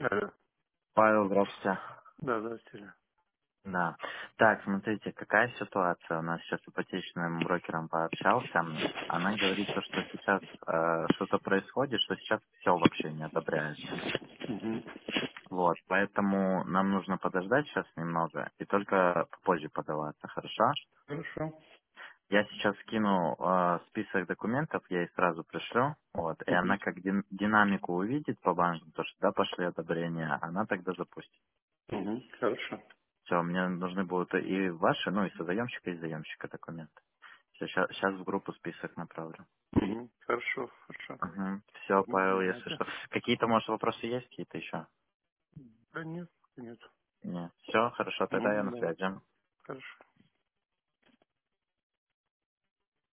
Алло. Павел, здравствуйте. Да, здравствуйте. Да. Так, смотрите, какая ситуация. У нас сейчас с ипотечным брокером пообщался. Она говорит, то, что сейчас что-то происходит, что сейчас все вообще не одобряется. Угу. Вот, поэтому нам нужно подождать сейчас немного и только попозже подаваться, хорошо? Хорошо. Я сейчас скину список документов, я ей сразу пришлю, вот, и Угу. она как динамику увидит по банку, то что да, пошли одобрения, она тогда запустит. Угу. Хорошо. Все, мне нужны будут и ваши, ну и созаемщика, и заемщика документы. Сейчас в группу список направлю. Угу. Хорошо, хорошо. Все, Павел, если Знаете? что. Какие-то, может, вопросы есть, какие-то еще? Да нет, нет. Нет. Все, хорошо, тогда я Угу. на Да. связи.